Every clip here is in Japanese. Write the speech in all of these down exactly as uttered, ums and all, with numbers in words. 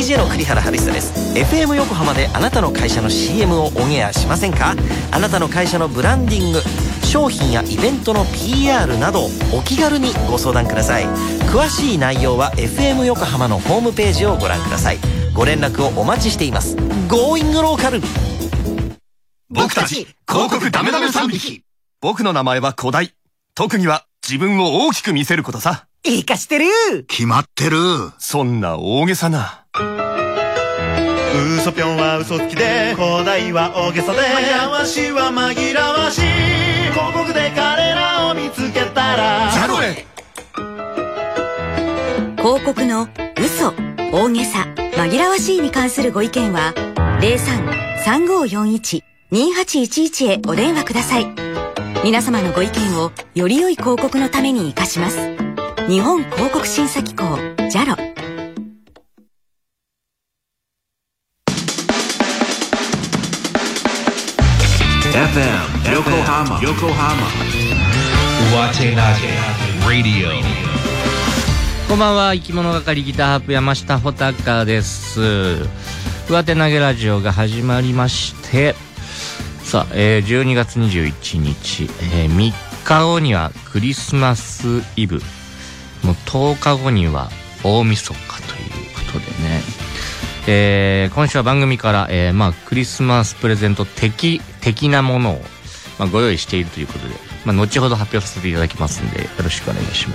ジェの栗原春久です。 エフエム 横浜であなたの会社の シーエム をオンエアしませんか？あなたの会社のブランディング、商品やイベントの ピーアール などお気軽にご相談ください。詳しい内容は エフエム 横浜のホームページをご覧ください。ご連絡をお待ちしています。 Going Local。 僕たち広告ダメダメさん匹。僕の名前は古代。特技は自分を大きく見せることさ。 いいかしてる。 決まってる。 そんな大げさな。 ウソぴょんは嘘つきで、古代は大げさで、紛らわしは紛らわしい。広告で彼らを見つけたらジャロエ。 広告の嘘、大げさ、紛らわしいに関するご意見は ゼロさん さんごよんいち にはちいちいち へお電話ください。皆様のご意見をより良い広告のために生かします。日本広告審査機構ジャロ。 エフエム 横浜横浜上手投げラディオ。 こんばんは、生き物係ギターハープ山下穂高です。上手投げラジオが始まりまして、さあ、えー、じゅうにがつにじゅういちにち、えー、みっかごにはクリスマスイブ、もうとおかごには大晦日ということでね、えー、今週は番組から、えーまあ、クリスマスプレゼント的的なものを、まあ、ご用意しているということで、まあ、後ほど発表させていただきますんでよろしくお願いします。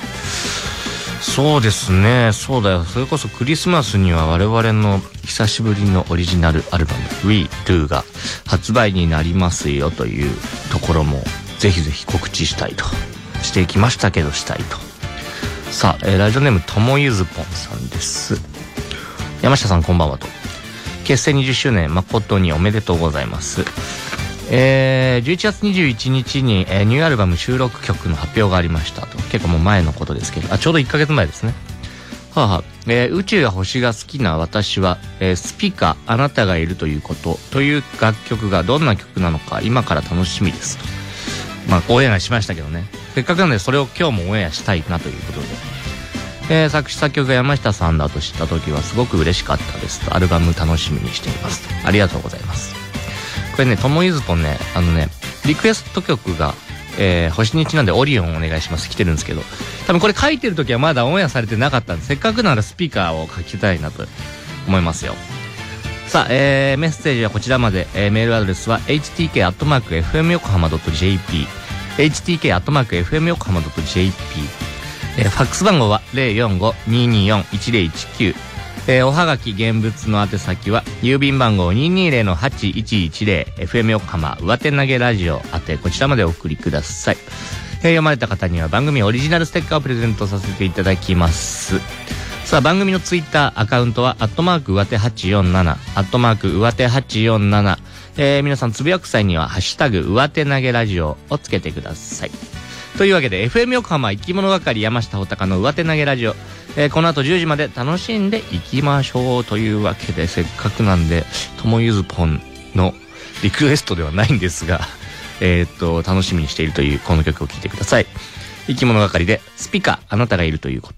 そうですね、そうだよ、それこそクリスマスには我々の久しぶりのオリジナルアルバム We Do が発売になりますよというところもぜひぜひ告知したいとしてきましたけどしたいと。さあ、えー、ラジオネームともゆずぽんさんです。山下さんこんばんはと。結成にじゅっしゅうねん誠におめでとうございます。えー、じゅういちがつにじゅういちにちに、えー、ニューアルバム収録曲の発表がありましたと。結構もう前のことですけど、あ、ちょうどいっかげつまえですね。はあはあ、えー、宇宙や星が好きな私は、えー、スピカあなたがいるということという楽曲がどんな曲なのか今から楽しみですと。まあオンエアしましたけどね、せっかくなのでそれを今日もオンエアしたいなということで、えー、作詞作曲が山下さんだと知った時はすごく嬉しかったですと。アルバム楽しみにしていますと。ありがとうございます。これね、ともゆずぽんね、あのね、リクエスト曲が、えー、星にちなんでオリオンお願いします来てるんですけど、多分これ書いてる時はまだオンエアされてなかったんで、せっかくならスピーカーを書きたいなと思いますよ。さあ、えー、メッセージはこちらまで、えー、メールアドレスは エイチティーケーアットマークエフエム横浜ドットジェーピー エイチティーケーアットマークエフエム横浜ドットジェーピー、えー、ファックス番号は ゼロよんご にーにーよん いちゼロいちきゅう、えー、おはがき現物の宛先は郵便番号 にーにーゼロのはちいちいちゼロ エフエム 横浜上手投げラジオ宛てこちらまでお送りください。えー、読まれた方には番組オリジナルステッカーをプレゼントさせていただきます。さあ、番組のツイッターアカウントはアットマーク上手はちよんななアットマーク上手はちよんなな、えー、皆さんつぶやく際にはハッシュタグ上手投げラジオをつけてください。というわけで エフエム 横浜生き物係山下穂高の上手投げラジオ、えー、この後じゅうじまで楽しんでいきましょうというわけで、せっかくなんでともゆずぽんのリクエストではないんですが、えー、っと楽しみにしているというこの曲を聴いてください。生き物係でスピカあなたがいるということ。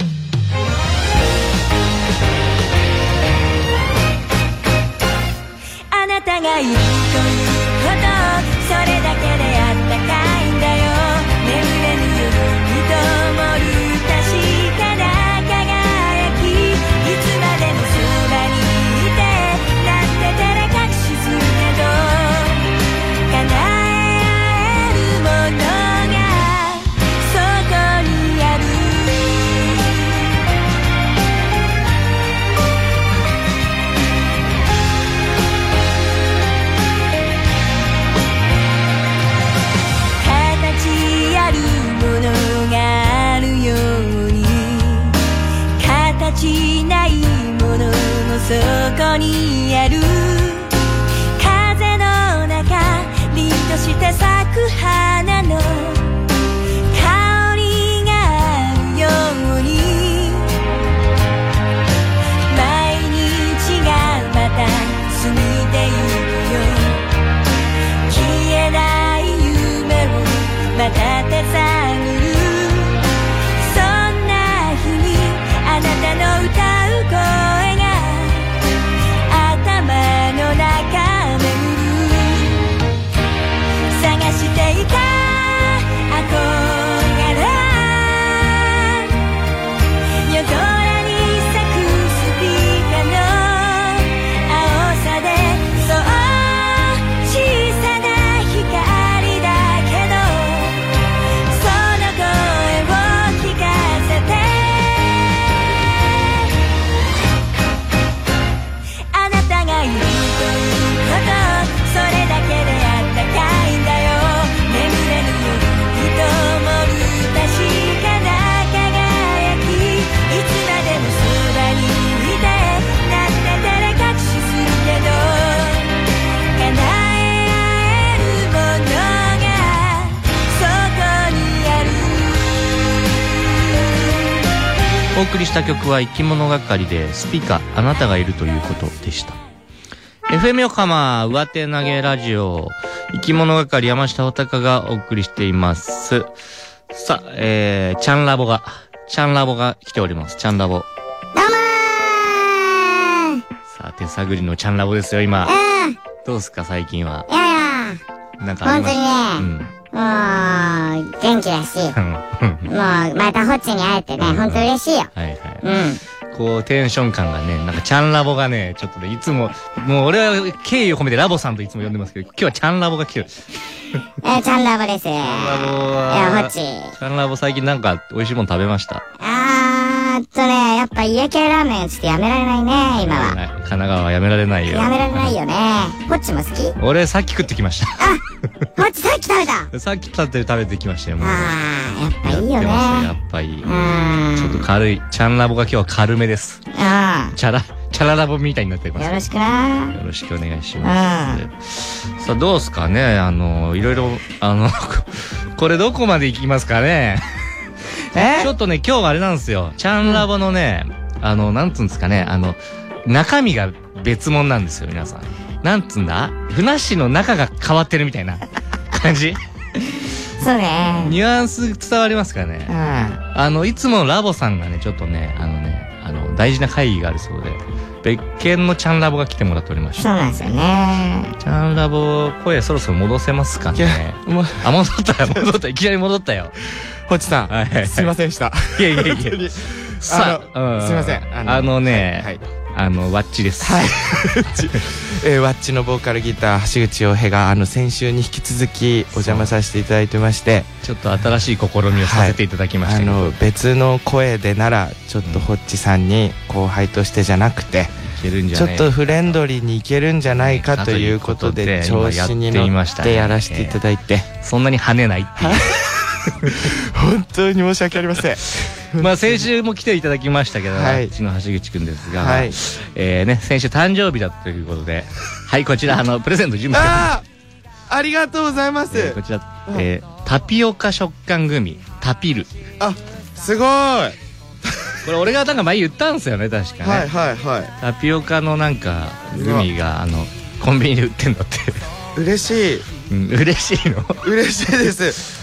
あなたがいるということ、それだけであったかいんだよ。眠れぬ夜に灯る確かな輝き、いつまでもそばにいてなんて照れ隠しするけど、叶え合えるものがそこにある。形あるものがあるように、形ないものもそこにある。風の中凛として咲く花の香りがあるように、毎日がまた過ぎてゆくよ。消えない夢をまた手探る、そんな日にあなたの歌う声が送りした曲は生き物係でスピカあなたがいるということでした。 エフエム 横浜上手投げラジオ生き物係山下穂高がお送りしています。さあ、えー、チャンラボがチャンラボが来ております。チャンラボ、 どうもー。 さあ手探りのチャンラボですよ今。 うん。 どうすか最近は。 いやいや、 なんかありました？ 本当にね、もう元気だし、もうまたホッチに会えてね、本当嬉しいよ。 はいはい。 うん。 こうテンション感がね、なんかチャンラボがね、ちょっとね、いつももう俺は敬意を込めてラボさんといつも呼んでますけど、今日はチャンラボが来てる。 えー、チャンラボです。チャンラボは。 いや、ホッチ。 チャンラボ最近なんか美味しいもの食べました？ あーっとね、やっぱ家系ラーメンちょっとやめられないね、今は。 神奈川はやめられないよ。 やめられないよね。ホッチも好き？ 俺さっき食ってきました。 あ、ホッチさっき食べた。 さっき食べて食べてきましたよ。もうあー、やっぱいいよね。 やっぱいい。ちょっと軽い。チャンラボが今日は軽めです。 あチャラ、チャララボみたいになってます。 よろしくな。 よろしくお願いします。さあ、どうすかね、あの、いろいろ、あの、これどこまで行きますかね。 えちょっとね、今日あれなんですよ。チャンラボのね、あの、なんつうんですかね、あの、中身が別物なんですよ、皆さん。なんつうんだ？ふなっしーの中が変わってるみたいな感じ。 そうね。 ニュアンス伝わりますかね。 うん。 あの、いつもラボさんがね、ちょっとね、あのね、あの、大事な会議があるそうで、別件のチャンラボが来てもらっておりました。 そうなんですよね。 チャンラボ、声そろそろ戻せますかね。 もうあ、戻ったよ、戻った。いきなり戻ったよ。 ホッチさん、 はいはいはい、 すいませんでした。 いやいやいや。さあ、 あの、すいません。 あのね、 はい、 あの、ワッチです。 はい。えー、ワッチのボーカルギター、橋口洋平が、あの、先週に引き続きお邪魔させていただいてまして、 ちょっと新しい試みをさせていただきましたけど、 はい、あの、別の声でなら、ちょっとホッチさんに後輩としてじゃなくて、 いけるんじゃちょっとフレンドリーにいけるんじゃないかということで、調子に乗ってやらせていただいて、 そんなに跳ねないっていう。 本当に申し訳ありません。 まあ先週も来ていただきましたけど、 はい、 うちの橋口くんですが、 はい、 えーね、先週誕生日だということで、はい、こちら、あの、プレゼント準備してます。 ありがとうございます。 えー、こちら、えー、タピオカ食感グミ、タピル。 あ、すごい。 これ俺がなんか前言ったんですよね、確かね。 はいはいはい。 タピオカのなんか、グミが、あの、コンビニで売ってんだって。 嬉しい。 うん、嬉しいの嬉しいです。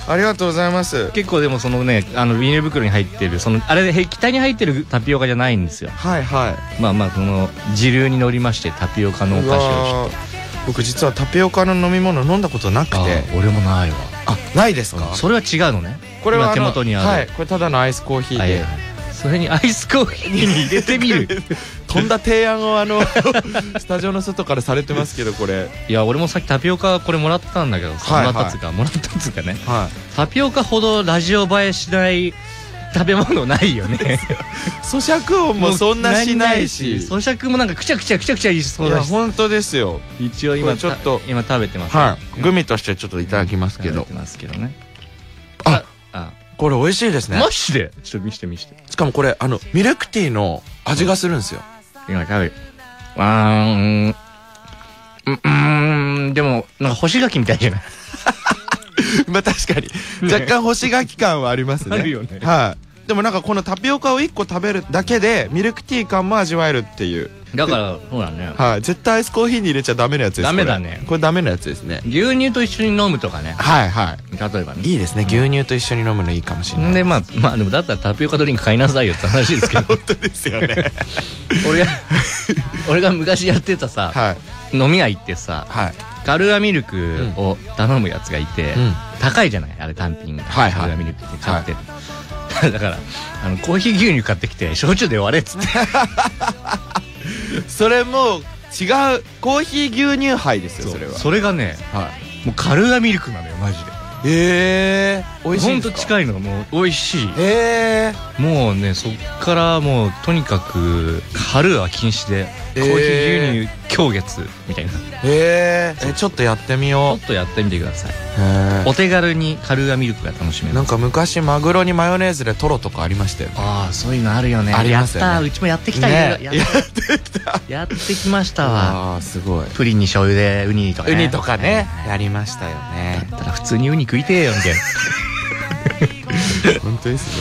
ありがとうございます。 結構でもそのね、あのビニール袋に入ってるそのあれで液体に入ってるタピオカじゃないんですよ。 はいはい。 まあまあその時流に乗りましてタピオカのお菓子をちょっと。 僕実はタピオカの飲み物飲んだことなくて。 俺もないわ。 あ、ないですか？ それは違うのね。 これは手元にある。 はい、これただのアイスコーヒーで。 それにアイスコーヒーに入れてみる。 とんだ提案をあのスタジオの外からされてますけど、これ。 いや俺もさっきタピオカこれもらったんだけど、はいはい、もらったっつうかもらったっつうかね、はい、タピオカほどラジオ映えしない食べ物ないよね。 咀嚼音もそんなしないし、 咀嚼もなんかくちゃくちゃくちゃくちゃいそうだし。 いや本当ですよ。 一応今ちょっと今食べてます、 はい、グミとしてちょっといただきますけど。 食べてますけどね。 ああ、これ美味しいですね。 マジでちょっと見して見して。 しかもこれあのミルクティーの味がするんですよ。 今食べる。あーん、うーん、でもなんか干し柿みたいじゃない？ まあ確かに若干干し柿感はありますね。 あるよね。 はい。でもなんかこのタピオカをいっこ食べるだけでミルクティー感も味わえるっていう。 だからそうだね。 はい。絶対アイスコーヒーに入れちゃダメなやつです。 ダメだね。 これダメなやつですね。 牛乳と一緒に飲むとかね。 はいはい。 例えばね。 いいですね。牛乳と一緒に飲むのいいかもしれない。 でまあまあでもだったらタピオカドリンク買いなさいよって話ですけど。 本当ですよね。 俺が俺が昔やってたさ、はい、飲み屋行ってさ、はい、カルアミルクを頼むやつがいて、うん、高いじゃないあれ単品が、はいはい、カルアミルクって買ってる、はい、だからあのコーヒー牛乳買ってきて焼酎で割れっつって。 それもう違うコーヒー牛乳杯ですよ。それはそれがね、はい、もうカルアミルクなのよマジで。 ええー、美味しいんですか？ ほんと近いのもう美味しい。 ええー、 もうねそっからもうとにかくカルア禁止で、えー、コーヒー牛乳狂月みたいな。 えー、えちょっとやってみよう。 ちょっとやってみてください。お手軽にカルアミルクが楽しめる。 なんか昔マグロにマヨネーズでトロとかありましたよね。 ああそういうのあるよね。 ありますよね。 やった、うちもやってきたよ、ね、やってきたやってきましたわ。 ああすごい。 プリンに醤油でウニとかね。 ウニとかね、はい、やりましたよね。 だったら普通にウニ食いてえよみたいな。 本当ですね。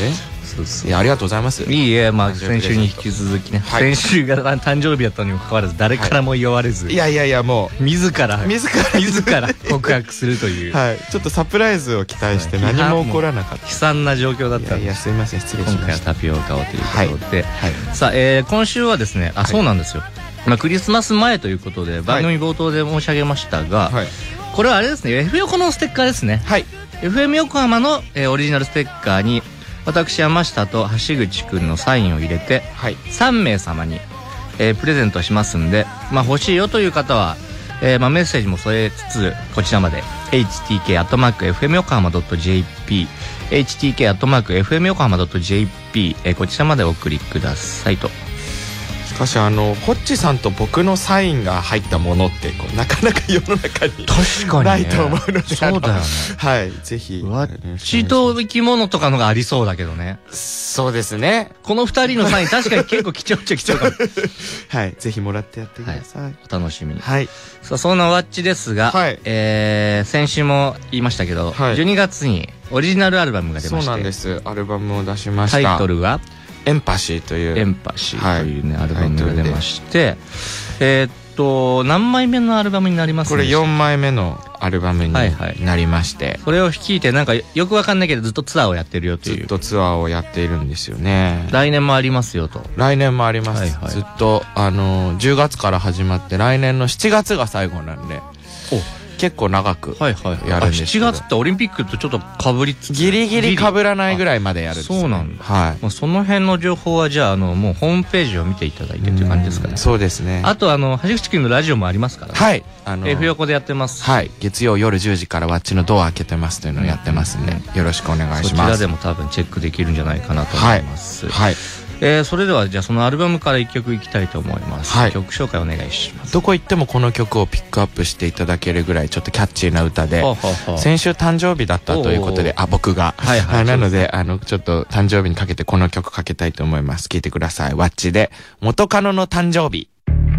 そうそう。 いや、ありがとうございます。 いいえ、まあ先週に引き続きね、 はい、 先週が誕生日だったにもかかわらず誰からも言われず、はい、 いやいやいや、もう自ら自ら自ら告白するというはい、ちょっとサプライズを期待して何も起こらなかった、 悲惨な状況だったんです。 いやいや、すいません、失礼しました。 今回はタピオカをということで、 はいはい、 さあ、えー、今週はですね、あ、そうなんですよ、まあ、クリスマス前ということで番組冒頭で申し上げましたが、はい、これはあれですね、 F 横のステッカーですね。はい、エフエム 横浜の、えー、オリジナルステッカーに私山下と橋口くんのサインを入れて、はい、さんめい様に、えー、プレゼントしますんで、まあ、欲しいよという方は、えーまあ、メッセージも添えつつこちらまで エイチティーケーアットマークエフエム横浜ドットジェーピー エイチティーケーアットマークエフエム横浜ドットジェーピー、えー、こちらまでお送りくださいと。 しかし、あのホッチさんと僕のサインが入ったものってこうなかなか世の中に確かに、ね、 ないと思うので、 そうだよね。 はい、ぜひわっちと生き物とかのがありそうだけどね。 そうですね。 この二人のサイン確かに結構貴重っちゃ貴重かもはい、ぜひもらってやってください、はい、 お楽しみに。 はい、 さあ、そんなワッチですが、はい、えー、先週も言いましたけど、はい、じゅうにがつにオリジナルアルバムが出まして。 そうなんです、アルバムを出しました。 タイトルはエンパシーというエンパシーというね、はい、アルバムが出まして、えー、っと何枚目のアルバムになりますか？ これよんまいめのアルバムになりまして、はいはい、 それを率いてなんかよくわかんないけどずっとツアーをやってるよという。 ずっとツアーをやっているんですよね。 来年もありますよと。 来年もあります、はいはい、ずっとあのじゅうがつから始まって来年のしちがつが最後なんで、お結構長くやるんですけど、はいはい、 しちがつってオリンピックとちょっとかぶりつつギリギリかぶらないぐらいまでやるんです、ね、 そうなんだ、 はい、 まあ、その辺の情報はじゃあ、あのもうホームページを見ていただいてっていう感じですかね。 そうですね。 あとあの橋口くんのラジオもありますからね。 はい、あの F 横でやってます。 はい、月曜夜じゅうじからワッチのドア開けてますというのをやってますんで、うんうん、よろしくお願いします。そちらでも多分チェックできるんじゃないかなと思います。はい、はい、えー、それではじゃあそのアルバムからいっきょくいきたいと思います、はい、曲紹介お願いします。 どこ行ってもこの曲をピックアップしていただけるぐらいちょっとキャッチーな歌で、ははは先週誕生日だったということで、あ、僕が、はいはい、なのであのちょっと誕生日にかけてこの曲かけたいと思います。聴いてください。ワッチで元カノの誕生日。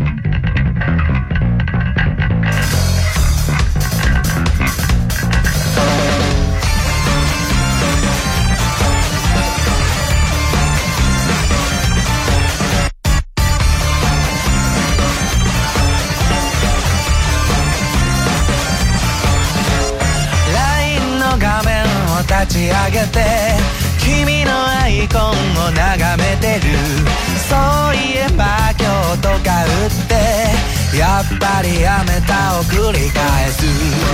立ち上げて君のアイコンを眺めてる。そういえば今日とか打ってやっぱりやめたを繰り返す。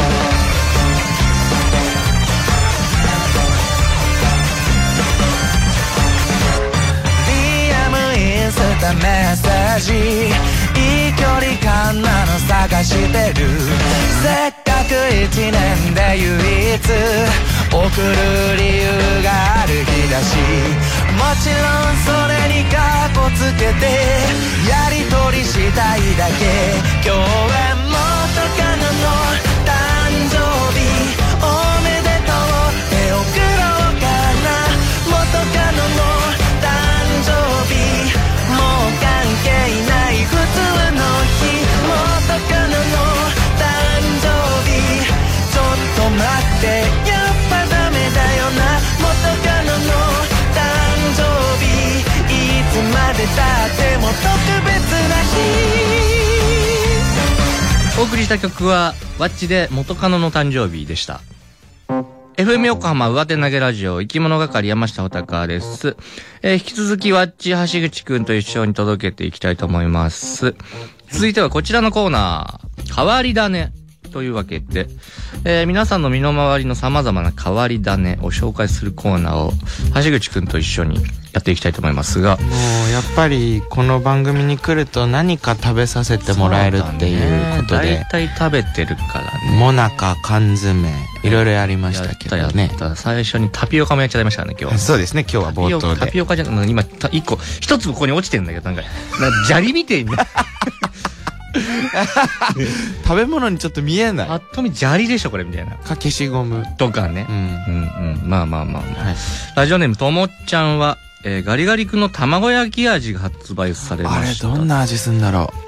ディーエム インスタメッセージいい距離感なの探してる。せっかく一年で唯一送る理由がある日だし、もちろんそれにカッコつけてやり取りしたいだけ。今日は元カノの誕生日おめでとうって送ろうかな。元カノの誕生日もう関係ない普通の日。元カノの誕生日ちょっと待ってやっぱダメだよな。元カノの誕生日いつまでたっても特別な日。 お送りした曲はワッチで元カノの誕生日でした。 エフエム 横浜上手投げラジオ生き物係山下穂高です、えー、引き続きワッチ橋口くんと一緒に届けていきたいと思います。続いてはこちらのコーナー、変わり種というわけで、えー、皆さんの身の回りの様々な変わり種を紹介するコーナーを橋口くんと一緒にやっていきたいと思いますが、 もうやっぱりこの番組に来ると何か食べさせてもらえるっていうことで、 だいたい食べてるからね。 もなか、缶詰いろいろやりましたけどね。 やったやった。最初にタピオカもやっちゃいましたからね今日。 そうですね、今日は冒頭でタピオカじゃなくて今一個一粒ここに落ちてるんだけど、なんか砂利みてえに食べ物にちょっと見えない。 ぱっと見砂利でしょこれみたいな。 か消しゴムとかね。うんうんうん。まあまあまあまあ。はい、ラジオネームともっちゃんは、えー、ガリガリ君の卵焼き味が発売されました。 あれどんな味すんだろ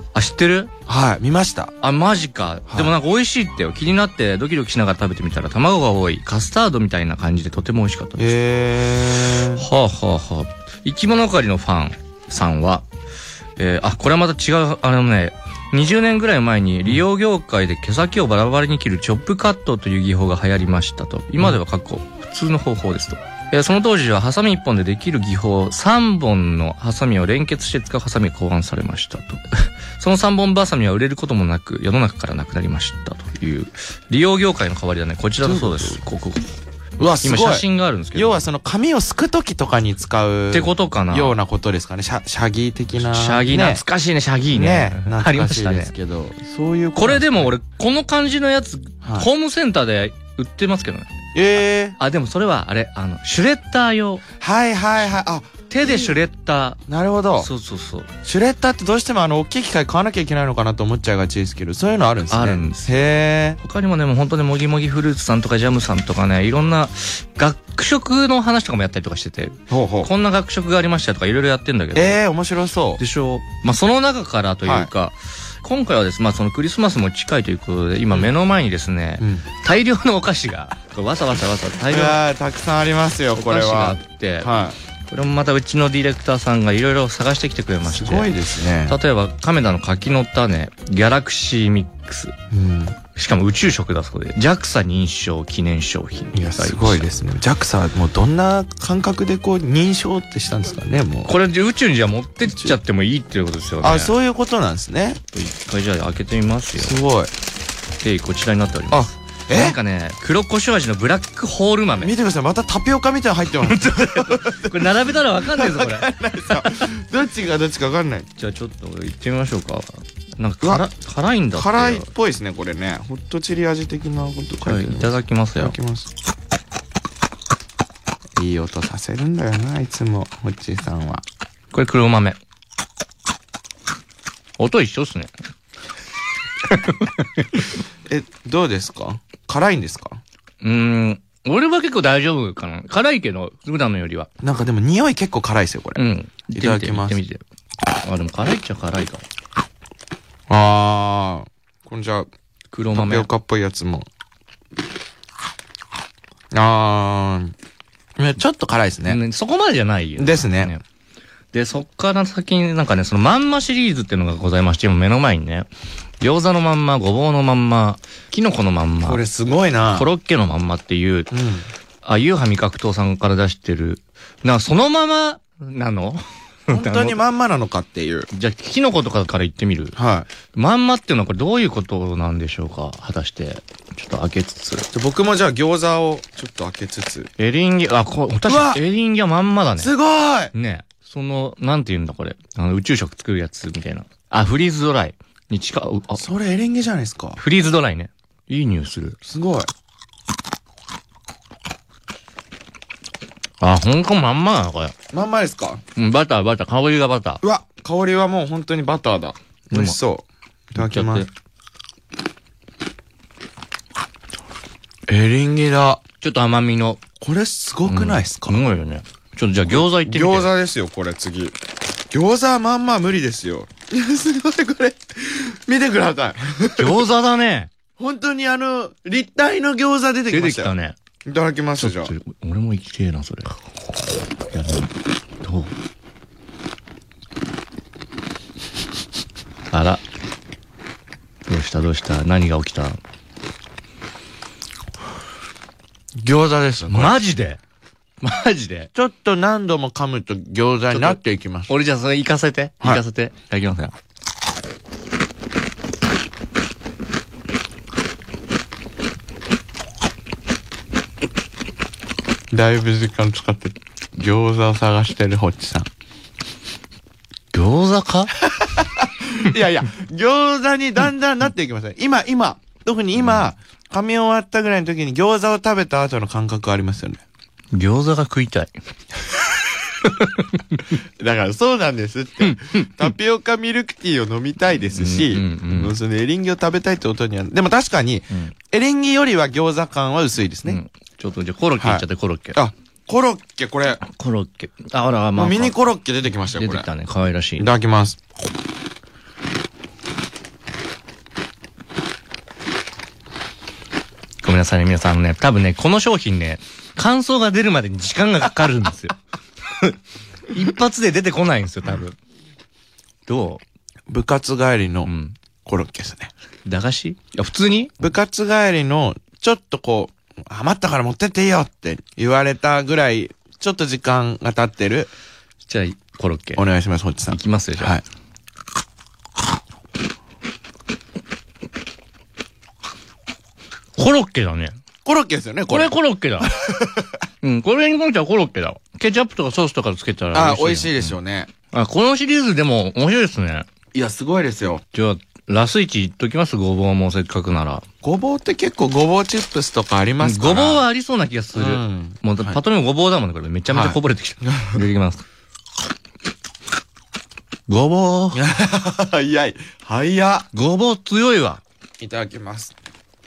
あ、知ってる？ はい、見ました。 あ、マジか。でもなんか美味しいってよ。気になってドキドキしながら食べてみたら卵が多いカスタードみたいな感じでとても美味しかったです。 へー。 はあはあはあ。生き物係のファンさんは、えー、あ、これはまた違う、あのね、にじゅうねんぐらい前に利用業界で毛先をバラバラに切るチョップカットという技法が流行りましたと。今では過去、普通の方法ですと。えー、その当時はハサミいっぽんでできる技法さんぼんのハサミを連結して使うハサミが考案されましたと。そのさんぼんバサミは売れることもなく世の中からなくなりましたという利用業界の代わりだね。こちらだそうです。ここ。 うわ、すごい。 今写真があるんですけど。 要はその紙をすくときとかに使う。 ってことかな。 ようなことですかね。シャ、シャギー的な。 シャギー、懐かしいね、シャギーね。 ね。ありましたね。ですけど。そういうこれでも俺、この感じのやつ、ホームセンターで売ってますけどね。 ええ。 あ、でもそれはあれ、あの、シュレッダー用。 はいはいはい。あ、 手でシュレッダー。 なるほど。 そうそうそう。 シュレッダーってどうしてもあの、大きい機械買わなきゃいけないのかなと思っちゃいがちですけど、そういうのあるんですね。 あるんです。 へー。 他にもね、もう本当にもぎもぎフルーツさんとかジャムさんとかね、いろんな学食の話とかもやったりとかしてて、 ほうほう。 こんな学食がありましたとかいろいろやってんだけど。 えー、面白そう。 でしょ。まあ、その中からというか、はい、今回はですね、まあそのクリスマスも近いということで、今目の前にですね、うん、大量のお菓子が、わさわさわさ大量のたくさんありますよ、これは。お菓子があって、 はい、 これもまたうちのディレクターさんがいろいろ探してきてくれまして。 すごいですね。 例えば亀田の柿の種、ギャラクシーミックス。うん、しかも宇宙食だそうで、ジャクサ 認証記念商品。 いや、すごいですね。ジャクサ もうどんな感覚でこう認証ってしたんですかね、もう。 これ宇宙にじゃあ持ってっちゃってもいいっていうことですよね。 あ、そういうことなんですね。 一回じゃあ開けてみますよ。 すごい。 で、こちらになっております。あ、えなんかね、黒胡椒味のブラックホール豆。 見てください、またタピオカみたいな入ってます。 これ並べたらわかんないぞ、これ。 どっちがどっちかわかんない。 じゃあちょっと行ってみましょうか。なんか辛辛いんだって。 辛いっぽいですね、これね。ホットチリ味的なこと書いてる。 はい、いただきますよ。 いただきます。いい音させるんだよな、いつも、ホッチーさんは。 これ黒豆。音一緒っすね。 え、どうですか？辛いんですか？ うーん。俺は結構大丈夫かな。辛いけど、普段のよりは。 なんかでも匂い結構辛いですよ、これ。 うん。 いただきます。 見てみて。あ、でも辛いっちゃ辛いか。 あー。こんじゃ、 黒豆。 タピオカっぽいやつも。あー。ちょっと辛いですね。 うん、そこまでじゃないよ。 ですね。ねで、そっから先になんかね、そのまんまシリーズっていうのがございまして、今目の前にね、餃子のまんま、ごぼうのまんま、キノコのまんま。 これすごいな。 コロッケのまんまっていう、うん、あ、ユーハ味覚糖さんから出してる、なんかそのままなの本当にまんまなのかっていう。 じゃあ、キノコとかから言ってみる。 はい。 まんまっていうのはこれどういうことなんでしょうか、果たして。ちょっと開けつつ。 僕もじゃあ餃子をちょっと開けつつ。 エリンギ、あ、こ確かにエリンギはまんまだね。 すごいね。その、なんて言うんだこれ。あの、宇宙食作るやつみたいな。あ、フリーズドライに近い。あ、 それエリンギじゃないですか。 フリーズドライね。いい匂いする。 すごい。 あ、ほんとまんまなのこれ。 まんまですか？ うん、バター、バター、香りがバター。 うわ、香りはもう本当にバターだ。美味しそう。いただきます。エリンギだ。 ちょっと甘みの。 これすごくないですか？ うん、すごいよね。ちょっとじゃあ餃子いってみて。 餃子ですよ、これ次。餃子はまんま無理ですよ。いや、すごいこれ。見てください。 餃子だね。 本当にあの、立体の餃子出てきましたよ。 出てきたね。 いただきますじゃあ。 俺も行きてえな、それ。いや、どうあら。どうしたどうした何が起きた餃子です。 マジでマジでちょっと何度も噛むと餃子になっていきます。 俺じゃあそれ行かせて。行かせて。はい、いただきますよ。 だいぶ時間使って餃子を探してるホッチさん。 餃子かいやいや、餃子にだんだんなっていきますね。今、今、特に今、うん、噛み終わったぐらいの時に餃子を食べた後の感覚ありますよね。 餃子が食いたい。 だからそうなんですって。タピオカミルクティーを飲みたいですし、うんうん、そのエリンギを食べたいってことには、でも確かに、うん、エリンギよりは餃子感は薄いですね。うん、 ちょっとじゃあコロッケいっちゃって、はい、コロッケ。 あ、コロッケこれ。 コロッケ。あら、まあ。 ミニコロッケ出てきましたよ、これ。 出てきたね。可愛らしい。 いただきます。 んなさいね、皆さんね。多分ね、この商品ね、感想が出るまでに時間がかかるんですよ。一発で出てこないんですよ、多分。どう？部活帰りのコロッケですね。 駄菓子？いや、普通に？ 部活帰りの、ちょっとこう、余ったから持ってっていいよって言われたぐらい、ちょっと時間が経ってる。 じゃあ、コロッケ。 お願いします、ホッチさん。 いきますよ、じゃあ。はい。コロッケだね。 コロッケですよね、これ。 これコロッケだ。うん、これに関してはコロッケだ。ケチャップとかソースとかつけたら美味しい。あ、美味しいでしょうね。 あ、このシリーズでも面白いですね。 いや、すごいですよ。 じゃあ、ラスイチ言っときます、ごぼうもせっかくなら。 ごぼうって結構ごぼうチップスとかありますから。 ごぼうはありそうな気がする。うん、もう、パッと見ごぼうだもんね、これ。めちゃめちゃこぼれてきた。はい、いただきます。ごぼう。 早い。早っ。 ごぼう強いわ。 いただきます。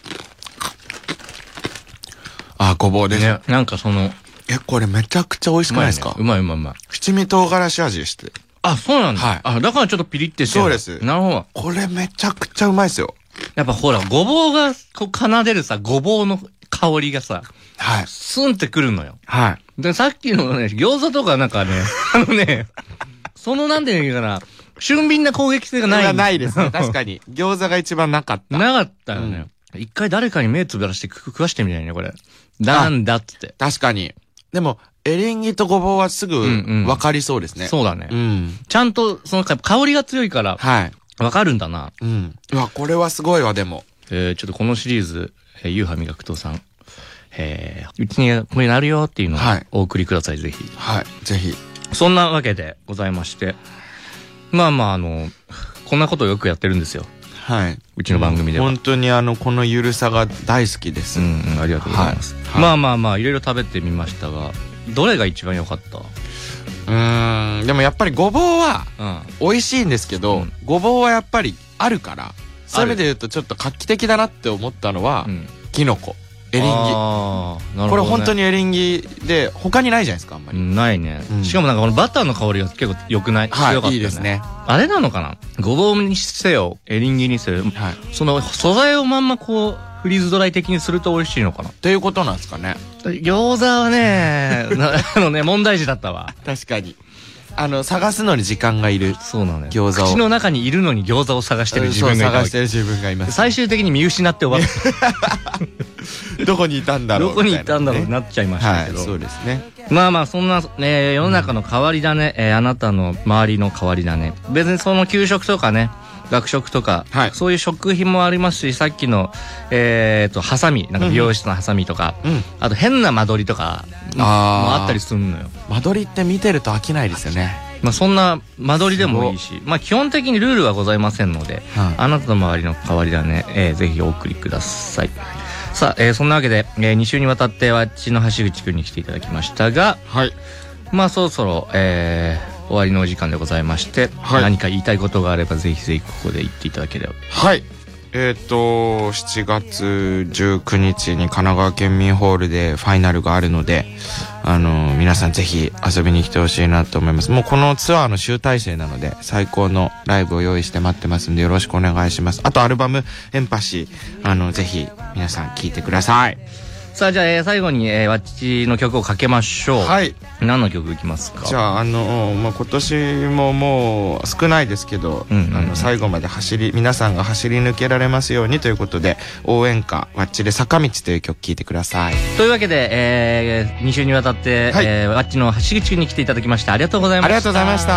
あ、ごぼうですね。 なんかその。 え、これめちゃくちゃ美味しくないですか？ うまいうまいうまい。 七味唐辛子味して。 あ、そうなんだ。 はい。 あ、だからちょっとピリってしてる。 そうです。 なるほど。 これめちゃくちゃうまいですよ。 やっぱほら、ごぼうがこう奏でるさ、ごぼうの香りがさ、 はい。 スンってくるのよ。 はい。 で、さっきのね、餃子とかなんかね、あのね、そのなんていうのかな、俊敏な攻撃性がない。 ないですね。確かに。餃子が一番なかった。 なかったよね。うん、一回誰かに目つぶらして食わしてみたいね、これ。なんだっつって。 確かに。でも、エリンギとごぼうはすぐ分かりそうですね。 うんうん、そうだね。うん。ちゃんと、その香りが強いから、はい。分かるんだな。 うん。うわ、これはすごいわ、でも。 えー、ちょっとこのシリーズ、えー、ゆうはみがくとうさん、えー、うちにこれなるよっていうのをお送りください、ぜひ。 はい、ぜひ。 そんなわけでございまして、まあまあ、あの、こんなことをよくやってるんですよ。はい。うちの番組では。 本当にあの、このゆるさが大好きです。 うん、うん、ありがとうございます。はい、まあまあまあ、いろいろ食べてみましたが、どれが一番良かった？ うーん、でもやっぱりごぼうは、美味しいんですけど、うん、ごぼうはやっぱりあるから、そういう意味で言うとちょっと画期的だなって思ったのは、うん、キノコ。エリンギ。あー、なるほどね。これ本当にエリンギで、他にないじゃないですか、あんまり。 ないね。うん、しかもなんかこのバターの香りが結構良くない？ はい、 強かったね。 いいですね。 あれなのかな？ごぼうにせよ、エリンギにせよ、はい、その素材をまんまこう、フリーズドライ的にすると美味しいのかなっていうことなんですかね。 餃子はね、あのね、問題児だったわ。 確かに。あの、探すのに時間がいる。 そうなのよ。 餃子を。 口の中にいるのに餃子を探してる自分がいる。 探してる自分がいます。 最終的に見失って終わった。 どこにいたんだろう。 どこにいたんだろうになっちゃいましたけど。 はい、そうですね。 まあまあ、そんな、ね、世の中の変わり種、えー、あなたの周りの変わり種。別にその給食とかね、学食とか、はい、そういう食品もありますし、さっきの、えっと、ハサミ、なんか美容室のハサミとか、うん、あと変な間取りとか、もあったりするのよ。 間取りって見てると飽きないですよね。 まあそんな間取りでもいいし、まあ基本的にルールはございませんので、はい、あなたの周りの変わりだね、えー、ぜひお送りください。さあ、えー、そんなわけで、えー、に週にわたってわっちの橋口くんに来ていただきましたが、はい。まあそろそろ、えー、終わりのお時間でございまして、はい、何か言いたいことがあればぜひぜひここで言っていただければ。 はい。えっと、しちがつじゅうくにちに神奈川県民ホールでファイナルがあるので、あの、皆さんぜひ遊びに来てほしいなと思います。もうこのツアーの集大成なので、最高のライブを用意して待ってますんでよろしくお願いします。あとアルバム、エンパシー、あの、ぜひ皆さん聴いてください。 さあ、じゃあ、えー、最後に、えー、わっちの曲をかけましょう。 はい。 何の曲いきますか？ じゃあ、あの、まあ、今年ももう少ないですけど、うんうんうん、あの、最後まで走り、皆さんが走り抜けられますようにということで、応援歌、わっちで坂道という曲聴いてください。 というわけで、えー、に週にわたって、はい、えー、わっちの橋口に来ていただきましてありがとうございました。 ありがとうございました。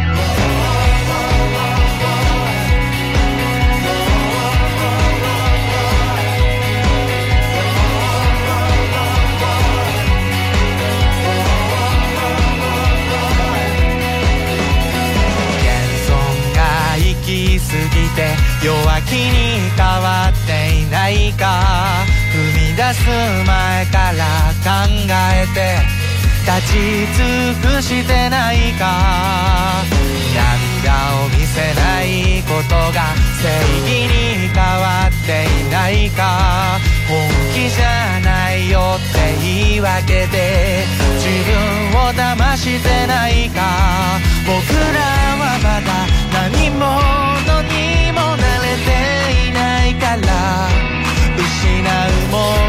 弱気に変わっていないか踏み出す前から考えて立ち尽くしてないか涙を見せないことが正義に変わっていないか本気じゃないよって言い訳で自分を騙してないか僕らはまだ何者にもなれていないから失うもの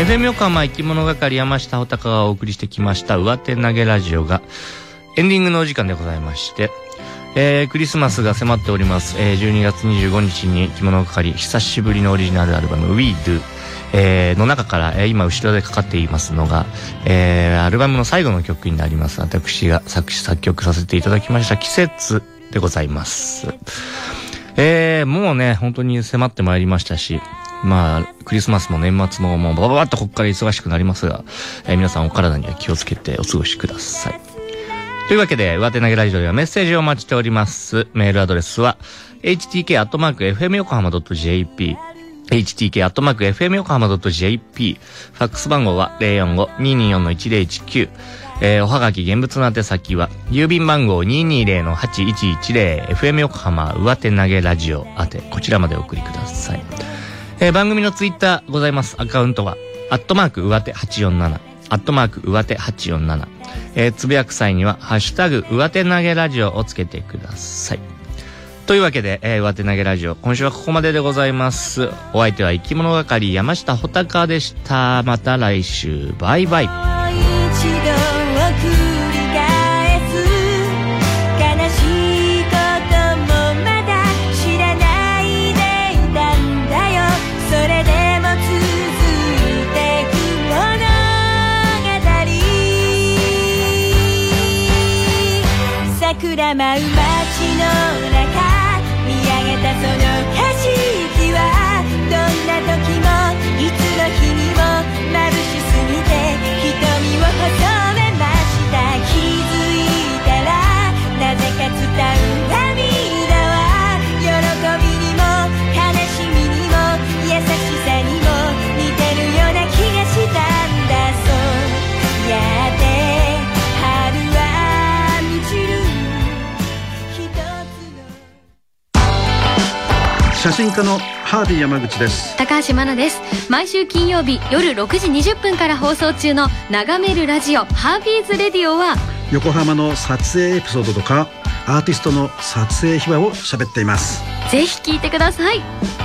エフエム 横浜生き物係山下穂高がお送りしてきました上手投げラジオがエンディングのお時間でございまして、えー、クリスマスが迫っております。えー、じゅうにがつにじゅうごにちに生き物係久しぶりのオリジナルアルバム We Do、えー、の中から、えー、今後ろでかかっていますのが、えー、アルバムの最後の曲になります。私が作詞作曲させていただきました季節でございます。えー、もうね本当に迫ってまいりましたし、まあクリスマスも年末ももうバババッとここから忙しくなりますが、えー、皆さんお体には気をつけてお過ごしください。というわけで上手投げラジオではメッセージをお待ちしております。メールアドレスは エイチティーケーアットマークエフエムヨコハマドットジェーピー エイチティーケーアットマークエフエムヨコハマドットジェーピー ファックス番号は ゼロよんご にーにーよん のいちゼロいちきゅう、えー、おはがき現物の宛先は郵便番号 にーにーゼロ のはちいちいちゼロ エフエム 横浜上手投げラジオ宛てこちらまでお送りください。えー、番組のツイッターございます。アカウントはアットマーク上手はちよんななアットマーク上手はちよんなな、えー、つぶやく際にはハッシュタグ上手投げラジオをつけてください。というわけで、えー、上手投げラジオ今週はここまででございます。お相手は生き物係山下穂高でした。また来週、バイバイ。 桜舞う街の中見上げたその景色はどんな時もいつの日にも眩しすぎて瞳を細めました。気づいたらなぜか伝う涙は喜びにも悲しみにも優しさにも似てるような気がしたんだ。そうやって春は満ちる写真家のハーディ山口です。 高橋真奈です。毎週金曜日夜ろくじにじゅっぷんから放送中の眺めるラジオハービーズレディオは横浜の撮影エピソードとかアーティストの撮影秘話を喋っています。 ぜひ聞いてください。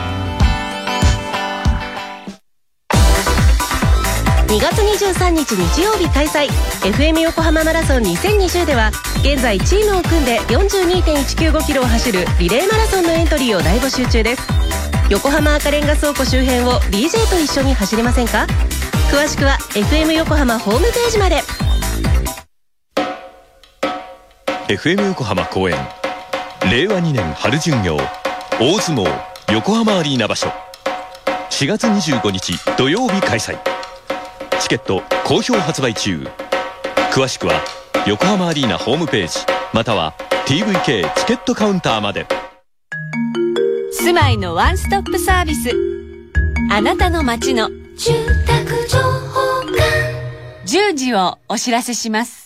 にがつにじゅうさんにち日曜日開催 エフエム 横浜マラソンにせんにじゅうでは現在チームを組んで よんじゅうにてんいちきゅうごキロを走るリレーマラソンのエントリーを大募集中です。横浜赤レンガ倉庫周辺を ディージェー と一緒に走りませんか？詳しくは エフエム 横浜ホームページまで。 エフエム 横浜公演れいわにねん春巡業大相撲横浜アリーナ場所しがつにじゅうごにち土曜日開催。チケット好評発売中。詳しくは横浜アリーナホームページまたは ティーブイケー チケットカウンターまで。 住まいのワンストップサービス、あなたの街の住宅情報館じゅうじをお知らせします。